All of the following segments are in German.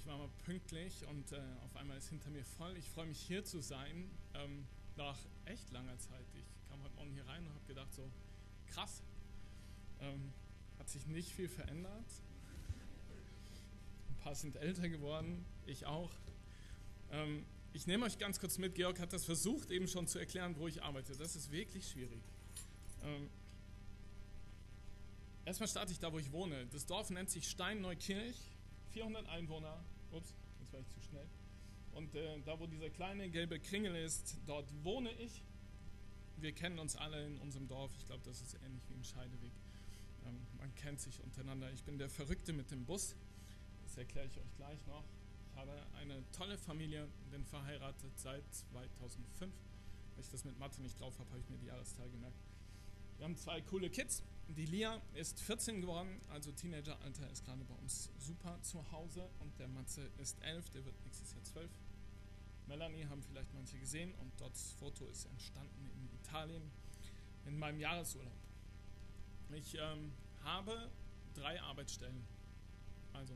Ich war mal pünktlich und auf einmal ist hinter mir voll. Ich freue mich hier zu sein, nach echt langer Zeit. Ich kam heute Morgen hier rein und habe gedacht so, krass, hat sich nicht viel verändert. Ein paar sind älter geworden, ich auch. Ich nehme euch ganz kurz mit. Georg hat das versucht eben schon zu erklären, wo ich arbeite. Das ist wirklich schwierig. Erstmal starte ich da, wo ich wohne. Das Dorf nennt sich Steinneukirch, 400 Einwohner. Ups, jetzt war ich zu schnell. Und da, wo dieser kleine gelbe Kringel ist, dort wohne ich. Wir kennen uns alle in unserem Dorf. Ich glaube, das ist ähnlich wie ein Scheideweg. Man kennt sich untereinander. Ich bin der Verrückte mit dem Bus. Das erkläre ich euch gleich noch. Ich habe eine tolle Familie, bin verheiratet seit 2005. Weil ich das mit Mathe nicht drauf habe, habe ich mir die Jahreszahl gemerkt. Wir haben 2 coole Kids. Die Lia ist 14 geworden, also Teenageralter, ist gerade bei uns super zu Hause. Und der Matze ist 11, der wird nächstes Jahr 12. Melanie haben vielleicht manche gesehen und dort das Foto ist entstanden in Italien in meinem Jahresurlaub. Ich habe 3 Arbeitsstellen. Also,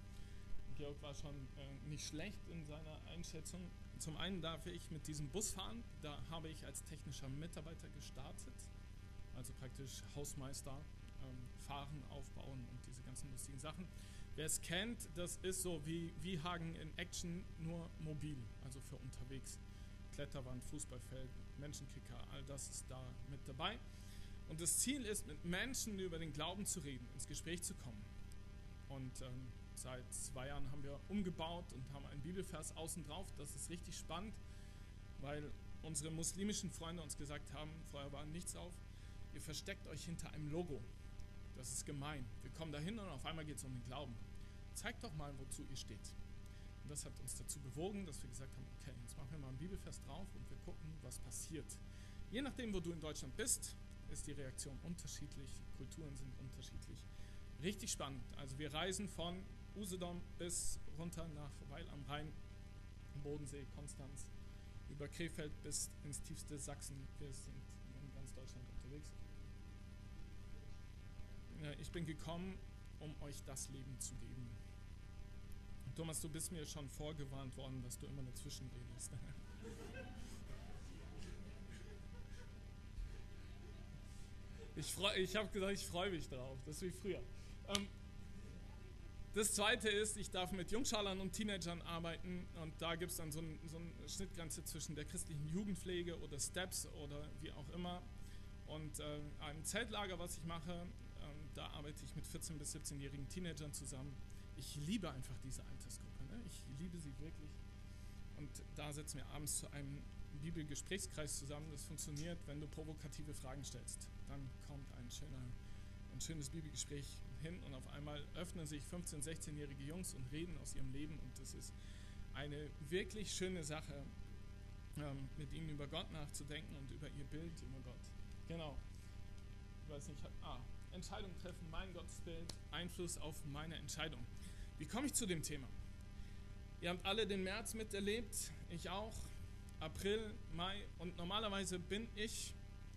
Georg war schon nicht schlecht in seiner Einschätzung. Zum einen darf ich mit diesem Bus fahren. Da habe ich als technischer Mitarbeiter gestartet. Also praktisch Hausmeister, fahren, aufbauen und diese ganzen lustigen Sachen. Wer es kennt, das ist so wie Hagen in Action, nur mobil, also für unterwegs. Kletterwand, Fußballfeld, Menschenkicker, all das ist da mit dabei. Und das Ziel ist, mit Menschen über den Glauben zu reden, ins Gespräch zu kommen. Und seit 2 Jahren haben wir umgebaut und haben einen Bibelvers außen drauf. Das ist richtig spannend, weil unsere muslimischen Freunde uns gesagt haben, vorher war nichts drauf, ihr versteckt euch hinter einem Logo. Das ist gemein. Wir kommen dahin und auf einmal geht es um den Glauben. Zeigt doch mal, wozu ihr steht. Und das hat uns dazu bewogen, dass wir gesagt haben, okay, jetzt machen wir mal einen Bibelvers drauf und wir gucken, was passiert. Je nachdem, wo du in Deutschland bist, ist die Reaktion unterschiedlich, Kulturen sind unterschiedlich. Richtig spannend. Also wir reisen von Usedom bis runter nach Weil am Rhein, Bodensee, Konstanz, über Krefeld bis ins tiefste Sachsen. Wir sind in ganz Deutschland unterwegs. Ich bin gekommen, um euch das Leben zu geben. Und Thomas, du bist mir schon vorgewarnt worden, dass du immer dazwischen redest. Ich habe gesagt, ich freue mich drauf. Das ist wie früher. Das Zweite ist, ich darf mit Jungschalern und Teenagern arbeiten und da gibt es dann so eine Schnittgrenze zwischen der christlichen Jugendpflege oder Steps oder wie auch immer. Und einem Zeltlager, was ich mache, da arbeite ich mit 14- bis 17-jährigen Teenagern zusammen. Ich liebe einfach diese Altersgruppe. Ne? Ich liebe sie wirklich. Und da setzen wir abends zu einem Bibelgesprächskreis zusammen. Das funktioniert, wenn du provokative Fragen stellst. Dann kommt ein schönes Bibelgespräch hin und auf einmal öffnen sich 15-, 16-jährige Jungs und reden aus ihrem Leben. Und das ist eine wirklich schöne Sache, mit ihnen über Gott nachzudenken und über ihr Bild über Gott. Genau. Ich weiß nicht, Entscheidung treffen, mein Gottesbild, Einfluss auf meine Entscheidung. Wie komme ich zu dem Thema? Ihr habt alle den März miterlebt, ich auch, April, Mai und normalerweise bin ich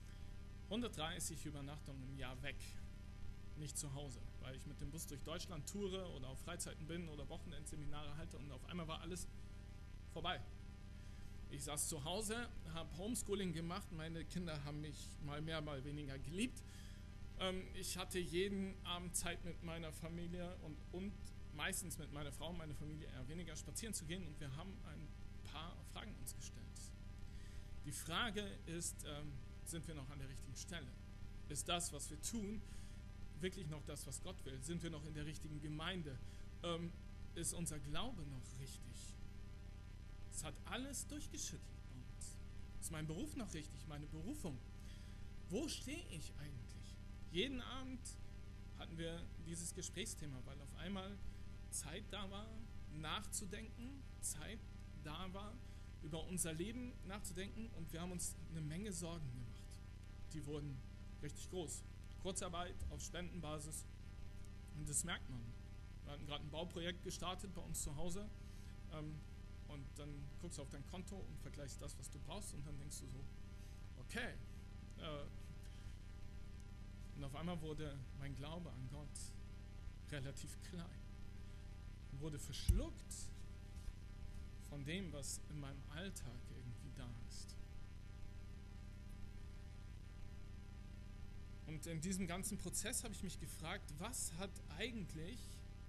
130 Übernachtungen im Jahr weg, nicht zu Hause, weil ich mit dem Bus durch Deutschland toure oder auf Freizeiten bin oder Wochenendseminare halte und auf einmal war alles vorbei. Ich saß zu Hause, habe Homeschooling gemacht, meine Kinder haben mich mal mehr, mal weniger geliebt. Ich hatte jeden Abend Zeit mit meiner Familie und meistens mit meiner Frau und meiner Familie eher weniger spazieren zu gehen und wir haben ein paar Fragen uns gestellt. Die Frage ist, sind wir noch an der richtigen Stelle? Ist das, was wir tun, wirklich noch das, was Gott will? Sind wir noch in der richtigen Gemeinde? Ist unser Glaube noch richtig? Es hat alles durchgeschüttelt bei uns. Ist mein Beruf noch richtig? Meine Berufung? Wo stehe ich eigentlich? Jeden Abend hatten wir dieses Gesprächsthema, weil auf einmal Zeit da war, nachzudenken, Zeit da war, über unser Leben nachzudenken und wir haben uns eine Menge Sorgen gemacht. Die wurden richtig groß. Kurzarbeit auf Spendenbasis und das merkt man. Wir hatten gerade ein Bauprojekt gestartet bei uns zu Hause und dann guckst du auf dein Konto und vergleichst das, was du brauchst und dann denkst du so, okay. Und auf einmal wurde mein Glaube an Gott relativ klein. wurde verschluckt von dem, was in meinem Alltag irgendwie da ist. Und in diesem ganzen Prozess habe ich mich gefragt, was hat eigentlich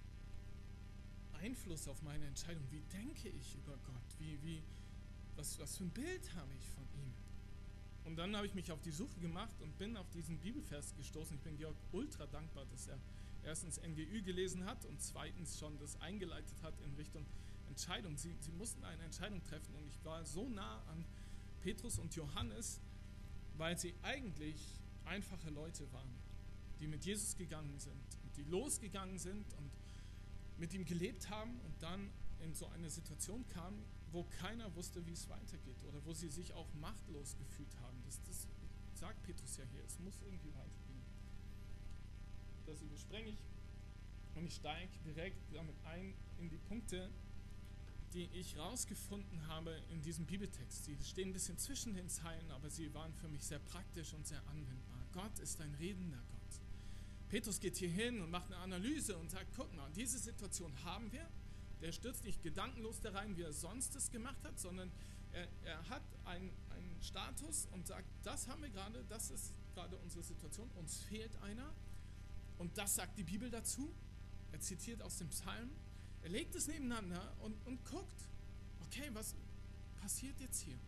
Einfluss auf meine Entscheidung? Wie denke ich über Gott? Was für ein Bild habe ich von ihm? Und dann habe ich mich auf die Suche gemacht und bin auf diesen Bibelvers gestoßen. Ich bin Georg ultra dankbar, dass er erstens NGÜ gelesen hat und zweitens schon das eingeleitet hat in Richtung Entscheidung. Sie mussten eine Entscheidung treffen und ich war so nah an Petrus und Johannes, weil sie eigentlich einfache Leute waren, die mit Jesus gegangen sind und die losgegangen sind und mit ihm gelebt haben und dann in so eine Situation kamen, wo keiner wusste, wie es weitergeht oder wo sie sich auch machtlos gefühlt haben. Das sagt Petrus ja hier, es muss irgendwie weitergehen. Das überspringe ich und ich steige direkt damit ein in die Punkte, die ich rausgefunden habe in diesem Bibeltext. Sie stehen ein bisschen zwischen den Zeilen, aber sie waren für mich sehr praktisch und sehr anwendbar. Gott ist ein redender Gott. Petrus geht hier hin und macht eine Analyse und sagt, guck mal, diese Situation haben wir. Der stürzt nicht gedankenlos da rein, wie er sonst es gemacht hat, sondern er hat einen Status und sagt, das haben wir gerade, das ist gerade unsere Situation, uns fehlt einer. Und das sagt die Bibel dazu. Er zitiert aus dem Psalm. Er legt es nebeneinander und guckt, okay, was passiert jetzt hier?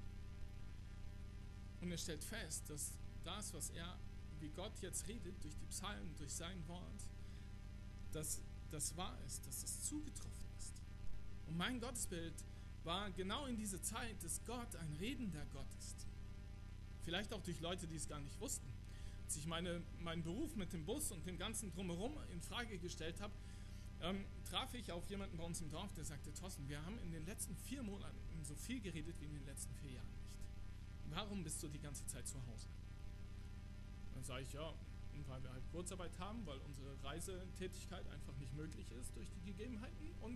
Und er stellt fest, dass das, was wie Gott jetzt redet, durch die Psalmen, durch sein Wort, dass das wahr ist, dass es zugetroffen ist. Und mein Gottesbild war genau in dieser Zeit, dass Gott ein redender Gott ist. Vielleicht auch durch Leute, die es gar nicht wussten. Als ich meinen Beruf mit dem Bus und dem ganzen Drumherum in Frage gestellt habe, traf ich auf jemanden bei uns im Dorf, der sagte, Thorsten, wir haben in den letzten 4 Monaten so viel geredet wie in den letzten 4 Jahren nicht. Warum bist du die ganze Zeit zu Hause? Dann sage ich, ja, weil wir halt Kurzarbeit haben, weil unsere Reisetätigkeit einfach nicht möglich ist durch die Gegebenheiten und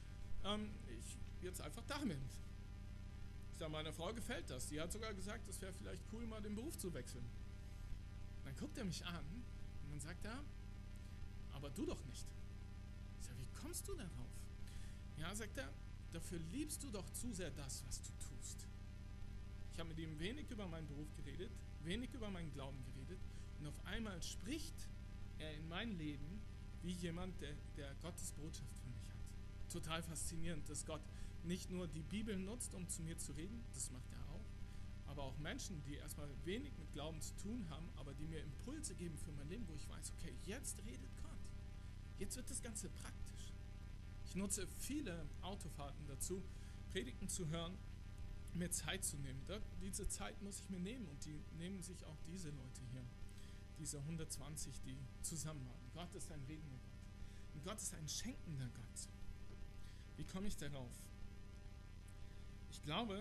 ich jetzt einfach da bin. Ich sage, meiner Frau gefällt das. Die hat sogar gesagt, es wäre vielleicht cool, mal den Beruf zu wechseln. Dann guckt er mich an und dann sagt er, aber du doch nicht. Ich sage, wie kommst du darauf? Ja, sagt er, dafür liebst du doch zu sehr das, was du tust. Ich habe mit ihm wenig über meinen Beruf geredet, wenig über meinen Glauben geredet und auf einmal spricht er in mein Leben wie jemand, der Gottes Botschaft für mich hat. Total faszinierend, dass Gott nicht nur die Bibel nutzt, um zu mir zu reden, das macht er auch, aber auch Menschen, die erstmal wenig mit Glauben zu tun haben, aber die mir Impulse geben für mein Leben, wo ich weiß, okay, jetzt redet Gott. Jetzt wird das Ganze praktisch. Ich nutze viele Autofahrten dazu, Predigten zu hören, mir Zeit zu nehmen. Diese Zeit muss ich mir nehmen und die nehmen sich auch diese Leute hier, diese 120, die zusammen waren. Gott ist ein redender Gott und Gott ist ein schenkender Gott. Wie komme ich darauf? Ich glaube,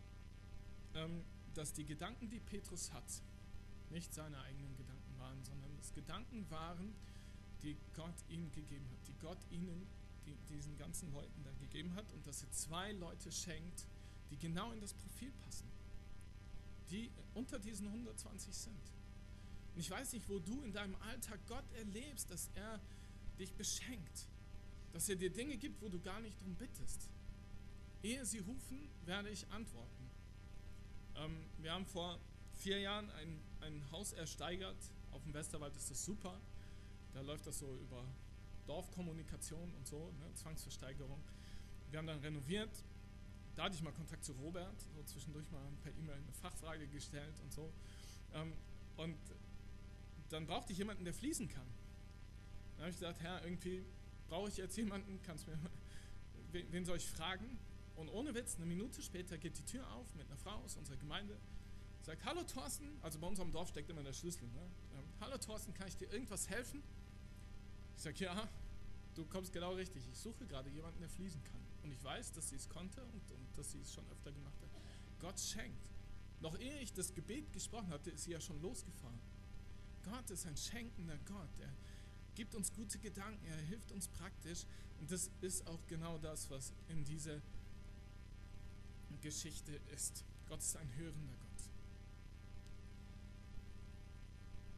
dass die Gedanken, die Petrus hat, nicht seine eigenen Gedanken waren, sondern es Gedanken waren, die Gott ihm gegeben hat, die Gott diesen ganzen Leuten da gegeben hat und dass er 2 Leute schenkt, die genau in das Profil passen, die unter diesen 120 sind. Und ich weiß nicht, wo du in deinem Alltag Gott erlebst, dass er dich beschenkt, dass er dir Dinge gibt, wo du gar nicht drum bittest. Ehe sie rufen, werde ich antworten. Wir haben vor 4 Jahren ein Haus ersteigert. Auf dem Westerwald ist das super. Da läuft das so über Dorfkommunikation und so, ne, Zwangsversteigerung. Wir haben dann renoviert. Da hatte ich mal Kontakt zu Robert, so zwischendurch mal per E-Mail eine Fachfrage gestellt und so. Und dann brauchte ich jemanden, der fließen kann. Dann habe ich gesagt, Herr, irgendwie brauche ich jetzt jemanden, wen soll ich fragen? Und ohne Witz, eine Minute später geht die Tür auf mit einer Frau aus unserer Gemeinde, sagt, hallo Thorsten, also bei unserem Dorf steckt immer der Schlüssel, ne? Hallo Thorsten, kann ich dir irgendwas helfen? Ich sage, ja, du kommst genau richtig, ich suche gerade jemanden, der fließen kann. Und ich weiß, dass sie es konnte und dass sie es schon öfter gemacht hat. Gott schenkt. Noch ehe ich das Gebet gesprochen hatte, ist sie ja schon losgefahren. Gott ist ein schenkender Gott, er gibt uns gute Gedanken, er hilft uns praktisch und das ist auch genau das, was in dieser Geschichte ist. Gott ist ein hörender Gott.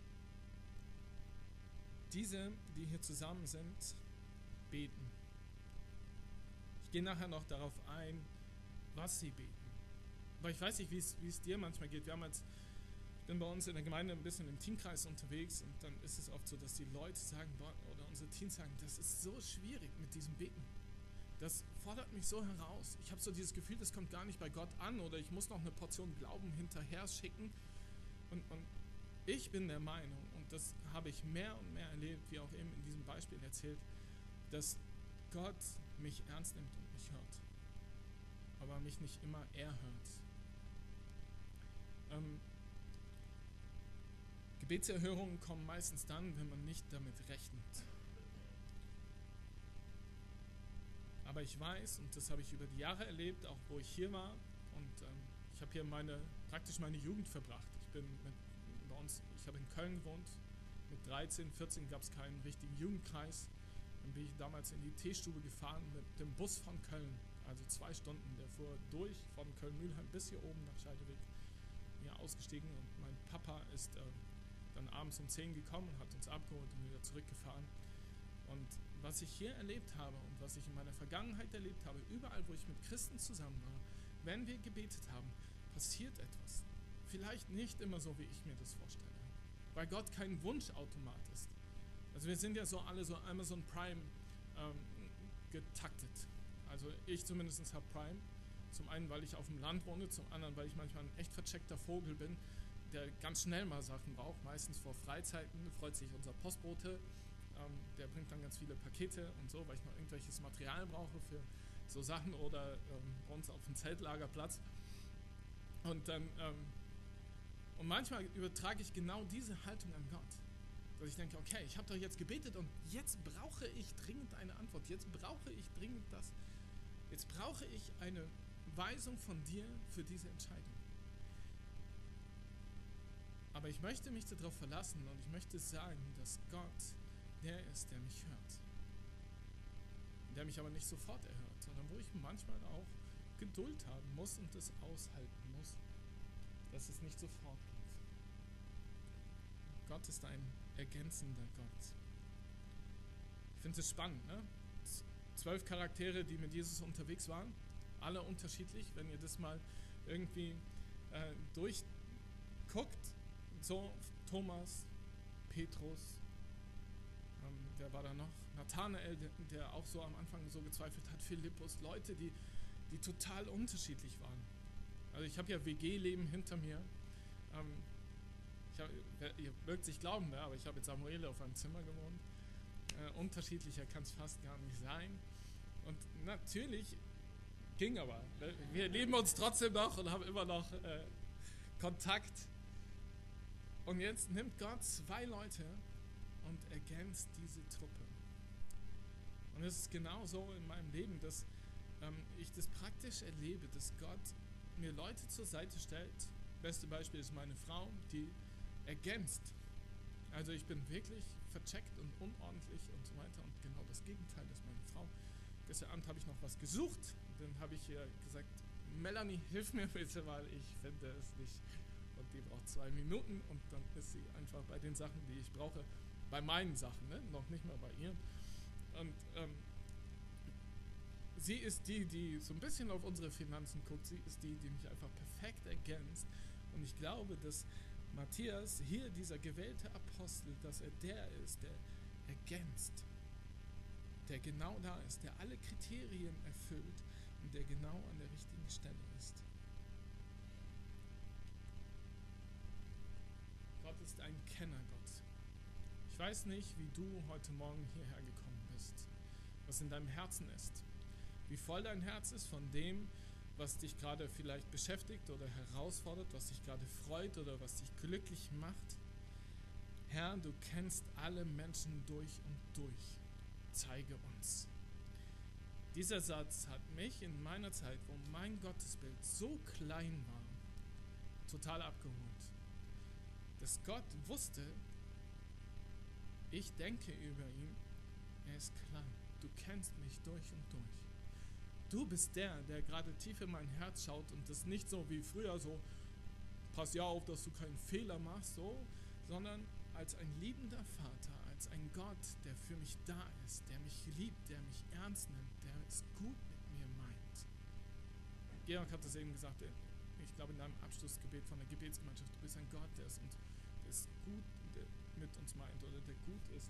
Diese, die hier zusammen sind, beten. gehe nachher noch darauf ein, was sie beten. Aber ich weiß nicht, wie es dir manchmal geht. Ich bin bei uns in der Gemeinde ein bisschen im Teamkreis unterwegs und dann ist es oft so, dass die Leute sagen, oder unsere Teams sagen, das ist so schwierig mit diesem Beten. Das fordert mich so heraus. Ich habe so dieses Gefühl, das kommt gar nicht bei Gott an oder ich muss noch eine Portion Glauben hinterher schicken. Und ich bin der Meinung, und das habe ich mehr und mehr erlebt, wie auch eben in diesem Beispiel erzählt, dass Gott mich ernst nimmt und mich hört. Aber mich nicht immer erhört. Gebetserhörungen kommen meistens dann, wenn man nicht damit rechnet. Aber ich weiß, und das habe ich über die Jahre erlebt, auch wo ich hier war, und ich habe hier praktisch meine Jugend verbracht. Ich habe in Köln gewohnt. Mit 13, 14 gab es keinen richtigen Jugendkreis. Dann bin ich damals in die Teestube gefahren mit dem Bus von Köln. Also 2 Stunden. Der fuhr durch von Köln-Mülheim bis hier oben nach Scheideweg. Hier ausgestiegen und mein Papa ist dann abends um 10 gekommen und hat uns abgeholt und wieder zurückgefahren. Und was ich hier erlebt habe und was ich in meiner Vergangenheit erlebt habe, überall, wo ich mit Christen zusammen war, wenn wir gebetet haben, passiert etwas. Vielleicht nicht immer so, wie ich mir das vorstelle. Weil Gott kein Wunschautomat ist. Also wir sind ja so alle so Amazon Prime getaktet. Also ich zumindest habe Prime. Zum einen, weil ich auf dem Land wohne, zum anderen, weil ich manchmal ein echt vercheckter Vogel bin, der ganz schnell mal Sachen braucht. Meistens vor Freizeiten freut sich unser Postbote. Der bringt dann ganz viele Pakete und so, weil ich noch irgendwelches Material brauche für so Sachen oder bei uns auf dem Zeltlagerplatz. Und manchmal übertrage ich genau diese Haltung an Gott. Dass ich denke, okay, ich habe doch jetzt gebetet und jetzt brauche ich dringend eine Antwort. Jetzt brauche ich dringend das. Jetzt brauche ich eine Weisung von dir für diese Entscheidung. Aber ich möchte mich darauf verlassen und ich möchte sagen, dass Gott der ist, der mich hört. Der mich aber nicht sofort erhört, sondern wo ich manchmal auch Geduld haben muss und das aushalten muss, dass es nicht sofort geht. Gott ist ein ergänzender Gott. Ich finde es spannend, ne? 12 Charaktere, die mit Jesus unterwegs waren, alle unterschiedlich. Wenn ihr das mal irgendwie durchguckt, so Thomas, Petrus, wer war da noch? Nathanael, der auch so am Anfang so gezweifelt hat, Philippus, Leute, die total unterschiedlich waren. Also ich habe ja WG-Leben hinter mir. Ihr mögt sich glauben, ne? Aber ich habe mit Samuel auf einem Zimmer gewohnt. Unterschiedlicher kann es fast gar nicht sein. Und natürlich ging aber. Wir lieben uns trotzdem noch und haben immer noch Kontakt. Und jetzt nimmt Gott 2 Leute und ergänzt diese Truppe. Und es ist genauso in meinem Leben, dass ich das praktisch erlebe, dass Gott mir Leute zur Seite stellt. Beste Beispiel ist meine Frau, die ergänzt. Also ich bin wirklich vercheckt und unordentlich und so weiter und genau das Gegenteil ist meine Frau. Gestern Abend habe ich noch was gesucht und dann habe ich ihr gesagt, Melanie, hilf mir bitte, weil ich finde es nicht. Und die braucht 2 Minuten und dann ist sie einfach bei den Sachen, die ich brauche, bei meinen Sachen, ne? Noch nicht mal bei ihr. Und sie ist die so ein bisschen auf unsere Finanzen guckt. Sie ist die mich einfach perfekt ergänzt. Und ich glaube, dass Matthias, hier dieser gewählte Apostel, dass er der ist, der ergänzt. Der genau da ist, der alle Kriterien erfüllt und der genau an der richtigen Stelle ist. Gott ist ein Kennergott. Ich weiß nicht, wie du heute Morgen hierher gekommen bist, was in deinem Herzen ist, wie voll dein Herz ist von dem, was dich gerade vielleicht beschäftigt oder herausfordert, was dich gerade freut oder was dich glücklich macht. Herr, du kennst alle Menschen durch und durch. Zeige uns. Dieser Satz hat mich in meiner Zeit, wo mein Gottesbild so klein war, total abgeholt. Dass Gott wusste, ich denke über ihn, er ist klein. Du kennst mich durch und durch. Du bist der gerade tief in mein Herz schaut und das nicht so wie früher so, pass ja auf, dass du keinen Fehler machst, so, sondern als ein liebender Vater, als ein Gott, der für mich da ist, der mich liebt, der mich ernst nimmt, der es gut mit ihr meint. Georg hat das eben gesagt, ich glaube in deinem Abschlussgebet von der Gebetsgemeinschaft, du bist ein Gott, der ist gut der mit uns meint oder der gut ist.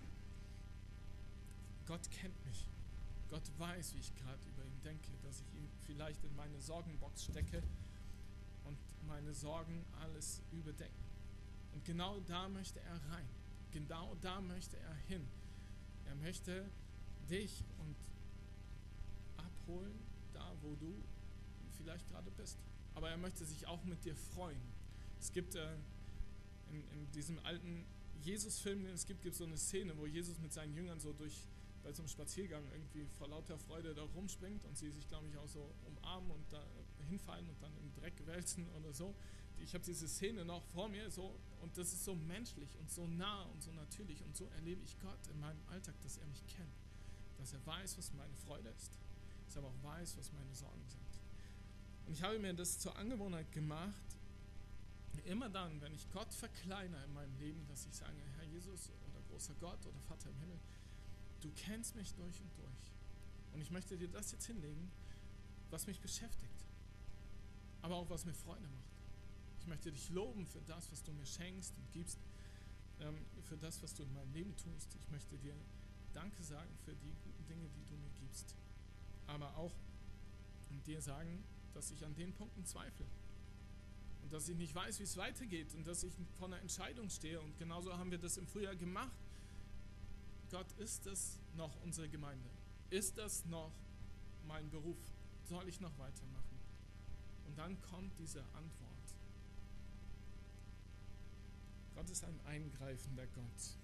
Gott kennt mich. Gott weiß, wie ich gerade über ihn denke, dass ich ihn vielleicht in meine Sorgenbox stecke und meine Sorgen alles überdecken. Und genau da möchte er rein. Genau da möchte er hin. Er möchte dich und abholen, da wo du vielleicht gerade bist. Aber er möchte sich auch mit dir freuen. Es gibt in diesem alten Jesus-Film, den es gibt so eine Szene, wo Jesus mit seinen Jüngern so bei so einem Spaziergang irgendwie vor lauter Freude da rumspringt und sie sich, glaube ich, auch so umarmen und da hinfallen und dann im Dreck wälzen oder so. Ich habe diese Szene noch vor mir so und das ist so menschlich und so nah und so natürlich und so erlebe ich Gott in meinem Alltag, dass er mich kennt, dass er weiß, was meine Freude ist, dass er aber auch weiß, was meine Sorgen sind. Und ich habe mir das zur Angewohnheit gemacht, immer dann, wenn ich Gott verkleinere in meinem Leben, dass ich sage, Herr Jesus oder großer Gott oder Vater im Himmel, du kennst mich durch und durch. Und ich möchte dir das jetzt hinlegen, was mich beschäftigt, aber auch was mir Freude macht. Ich möchte dich loben für das, was du mir schenkst und gibst, für das, was du in meinem Leben tust. Ich möchte dir Danke sagen für die guten Dinge, die du mir gibst. Aber auch dir sagen, dass ich an den Punkten zweifle. Und dass ich nicht weiß, wie es weitergeht und dass ich vor einer Entscheidung stehe. Und genauso haben wir das im Frühjahr gemacht. Gott, ist das noch unsere Gemeinde? Ist das noch mein Beruf? Soll ich noch weitermachen? Und dann kommt diese Antwort. Gott ist ein eingreifender Gott.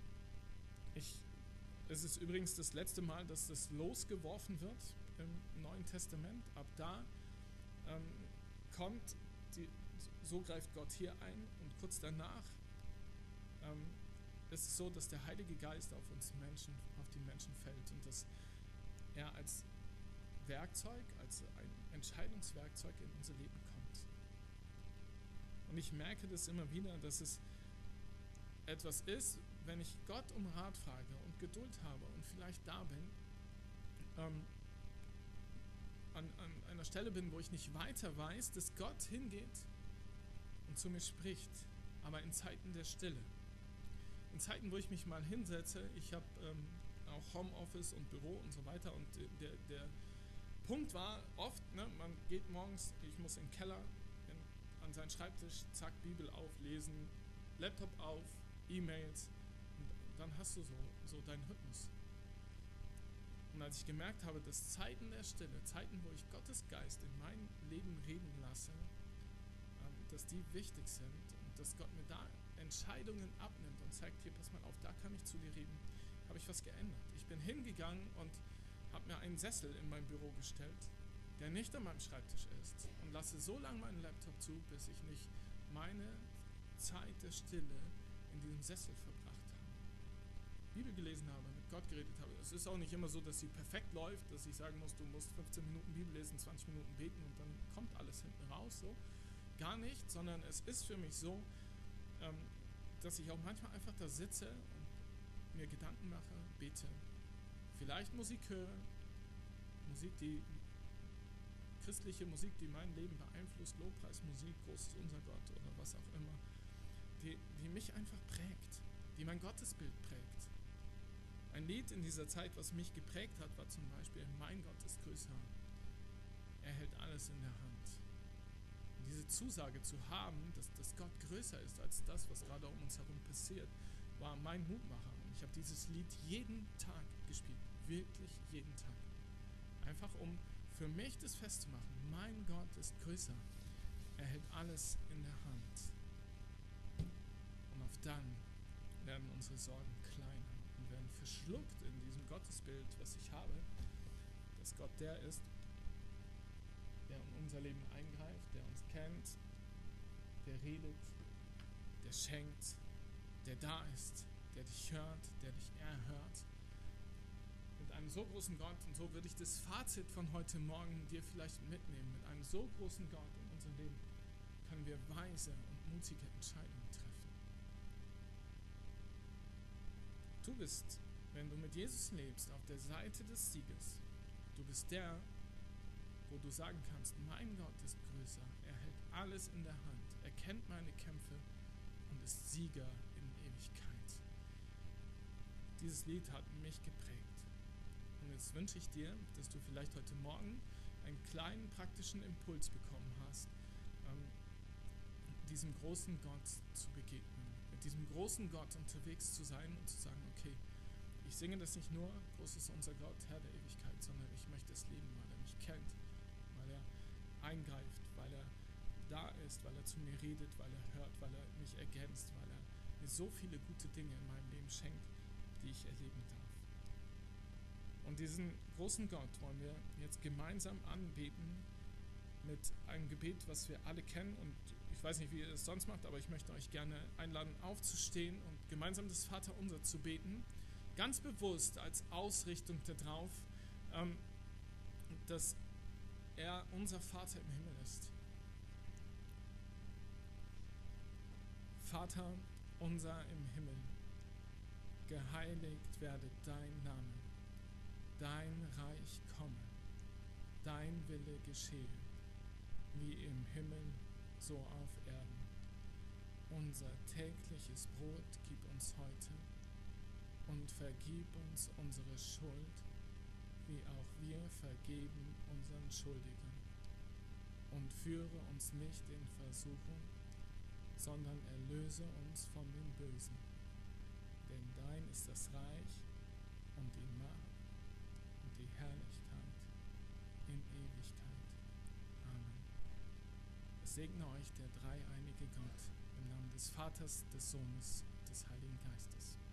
Es ist übrigens das letzte Mal, dass das losgeworfen wird im Neuen Testament. Ab da so greift Gott hier ein und kurz danach ist es so, dass der Heilige Geist auf die Menschen fällt und dass er als Werkzeug, als ein Entscheidungswerkzeug in unser Leben kommt. Und ich merke das immer wieder, dass es etwas ist, wenn ich Gott um Rat frage und Geduld habe und vielleicht da bin, an einer Stelle bin, wo ich nicht weiter weiß, dass Gott hingeht und zu mir spricht, aber in Zeiten der Stille. In Zeiten, wo ich mich mal hinsetze, ich habe auch Homeoffice und Büro und so weiter und der Punkt war oft, man geht morgens, ich muss in den Keller, an seinen Schreibtisch, zack, Bibel auflesen, Laptop auf, E-Mails und dann hast du so deinen Rhythmus. Und als ich gemerkt habe, dass Zeiten der Stille, Zeiten, wo ich Gottes Geist in mein Leben reden lasse, dass die wichtig sind und dass Gott mir da Entscheidungen abnimmt und zeigt, hier, pass mal auf, da kann ich zu dir reden, habe ich was geändert. Ich bin hingegangen und habe mir einen Sessel in mein Büro gestellt, der nicht an meinem Schreibtisch ist und lasse so lange meinen Laptop zu, bis ich nicht meine Zeit der Stille in diesem Sessel verbracht habe. Bibel gelesen habe, mit Gott geredet habe. Es ist auch nicht immer so, dass sie perfekt läuft, dass ich sagen muss, du musst 15 Minuten Bibel lesen, 20 Minuten beten und dann kommt alles hinten raus. So. Gar nicht, sondern es ist für mich so, dass ich auch manchmal einfach da sitze und mir Gedanken mache, bete. Vielleicht Musik höre, christliche Musik, die mein Leben beeinflusst, Lobpreismusik, Groß ist unser Gott oder was auch immer, die mich einfach prägt, die mein Gottesbild prägt. Ein Lied in dieser Zeit, was mich geprägt hat, war zum Beispiel Mein Gott ist größer. Er hält alles in der Hand. Und diese Zusage zu haben, dass Gott größer ist als das, was gerade um uns herum passiert, war mein Mutmacher. Und ich habe dieses Lied jeden Tag gespielt. Wirklich jeden Tag. Einfach um für mich das festzumachen. Mein Gott ist größer. Er hält alles in der Hand. Und auf dann werden unsere Sorgen kleiner und werden verschluckt in diesem Gottesbild, was ich habe, dass Gott der ist, der in unser Leben eingreift, der uns kennt, der redet, der schenkt, der da ist, der dich hört, der dich erhört. Mit einem so großen Gott, und so würde ich das Fazit von heute Morgen dir vielleicht mitnehmen, mit einem so großen Gott in unserem Leben können wir weise und mutige Entscheidungen treffen. Du bist, wenn du mit Jesus lebst, auf der Seite des Sieges. Du bist der, wo du sagen kannst, mein Gott ist größer, er hält alles in der Hand, er kennt meine Kämpfe und ist Sieger in Ewigkeit. Dieses Lied hat mich geprägt. Und jetzt wünsche ich dir, dass du vielleicht heute Morgen einen kleinen praktischen Impuls bekommen hast, diesem großen Gott zu begegnen, mit diesem großen Gott unterwegs zu sein und zu sagen, okay, ich singe das nicht nur, groß ist unser Gott, Herr der Ewigkeit, sondern ich möchte es leben, weil er mich kennt, weil er eingreift, weil er da ist, weil er zu mir redet, weil er hört, weil er mich ergänzt, weil er mir so viele gute Dinge in meinem Leben schenkt, die ich erleben darf. Und diesen großen Gott wollen wir jetzt gemeinsam anbeten mit einem Gebet, was wir alle kennen, und ich weiß nicht, wie ihr es sonst macht, aber ich möchte euch gerne einladen, aufzustehen und gemeinsam das Vaterunser zu beten, ganz bewusst als Ausrichtung darauf, dass er unser Vater im Himmel ist. Vater unser im Himmel, geheiligt werde dein Name, dein Reich komme, dein Wille geschehe, wie im Himmel, so auf Erden. Unser tägliches Brot gib uns heute und vergib uns unsere Schuld, wie auch wir vergeben unseren Schuldigern. Und führe uns nicht in Versuchung, sondern erlöse uns von dem Bösen. Denn dein ist das Reich und die Macht und die Herrlichkeit in Ewigkeit. Amen. Es segne euch der dreieinige Gott im Namen des Vaters, des Sohnes, des Heiligen Geistes.